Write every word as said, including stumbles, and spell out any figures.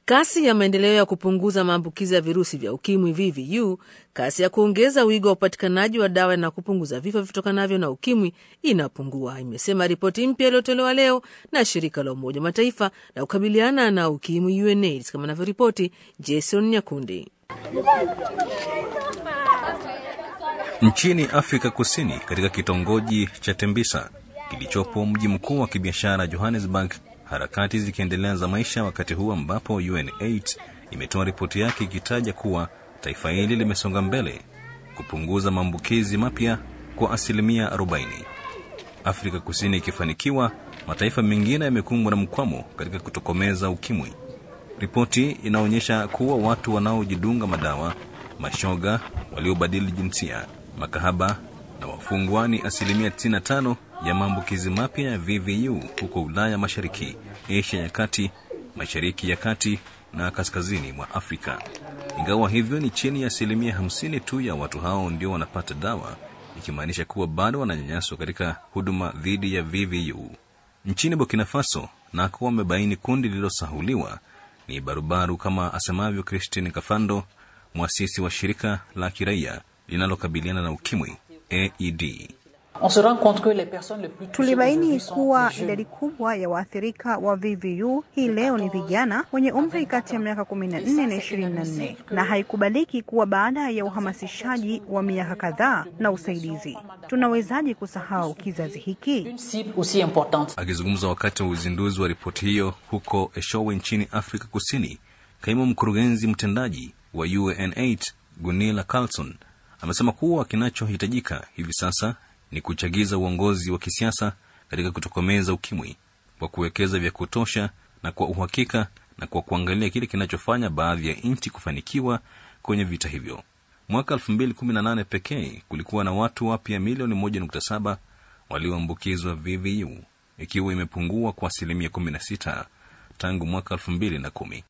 Kasi ya maendeleo ya kupunguza maambukizi ya virusi vya ukimwi V V U, kasi ya kuongeza wigo wa upatikanaji wa dawa na kupunguza vifo vitokanavyo na ukimwi inapungua, imesema ripoti mpya iliyotolewa leo na shirika la Umoja wa Mataifa la kukabiliana na ukimwi U N AIDS, kama anavyoripoti Jason Nyakundi. Nchini Afrika Kusini, katika kitongoji cha Tembisa kilichopo mji mkuu wa kibiashara Johannesburg, harakati zikiendelea za maisha wakati huu ambapo U N AIDS imetoa ripoti yake ikitaja kuwa taifa hili limesonga mbele kupunguza maambukizi mapya kwa asilimia arobaini. Afrika Kusini ikifanikiwa, mataifa mengine yamekumbwa na mkwamo katika kutokomeza ukimwi. Ripoti inaonyesha kuwa watu wanaojidunga madawa, mashoga, waliobadili jinsia, makahaba na wafungwa ni asilimia tisini na tano ya maambukizi mapya ya V V U huko Ulaya Mashariki, Asia ya Kati, Mashariki ya Kati na kaskazini mwa Afrika. Ingawa hivyo, ni chini ya asilimia hamsini tu ya watu hao ndio wanapata dawa, ikimaanisha kuwa bado wananyanyaswa katika huduma dhidi ya V V U. Nchini Burkina Faso nako wamebaini kundi lililosahuliwa ni barubaru, kama asemavyo Christine Kafando, mwasisi wa shirika la kiraia linalokabiliana na ukimwi A E D. Tulibaini kuwa idadi kubwa ya waathirika wa V V U hii leo ni vijana wenye umri kati ya miaka kumi na nne na ishirini na nne, na haikubaliki kuwa baada ya uhamasishaji wa miaka kadhaa na usaidizi tunawezaje kusahau kizazi hiki? Akizungumza wakati wa uzinduzi wa ripoti hiyo huko Eshowe nchini Afrika Kusini, kaimu mkurugenzi mtendaji wa U N AIDS Gunilla Carlson amesema kuwa kinachohitajika hivi sasa ni kuchagiza uongozi wa kisiasa katika kutokomeza ukimwi kwa kuwekeza vya kutosha na kwa uhakika, na kwa kuangalia kile kinachofanya baadhi ya nchi kufanikiwa kwenye vita hivyo. Mwaka elfu mbili kumi na nane pekee kulikuwa na watu wapya milioni moja nukta saba walioambukizwa V V U, ikiwa imepungua kwa asilimia kumi na sita tangu mwaka elfu mbili na kumi.